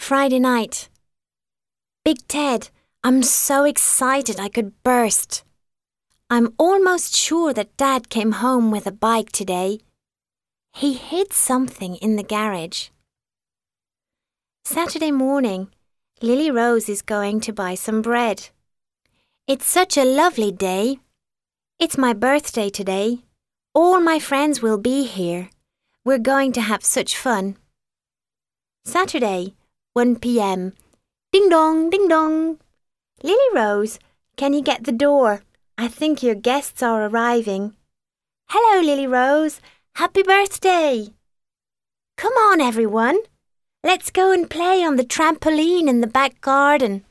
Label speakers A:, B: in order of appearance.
A: Friday night. Big Ted, I'm so excited I could burst. I'm almost sure that Dad came home with a bike today. He hid something in the garage. Saturday morning, Lily Rose is going to buy some bread. It's such a lovely day. It's my birthday today. All my friends will be here. We're going to have such fun. Saturday, 1 p.m. Ding dong, ding dong. Lily Rose, can you get the door? I think your guests are arriving. Hello, Lily Rose. Happy birthday. Come on, everyone. Let's go and play on the trampoline in the back garden.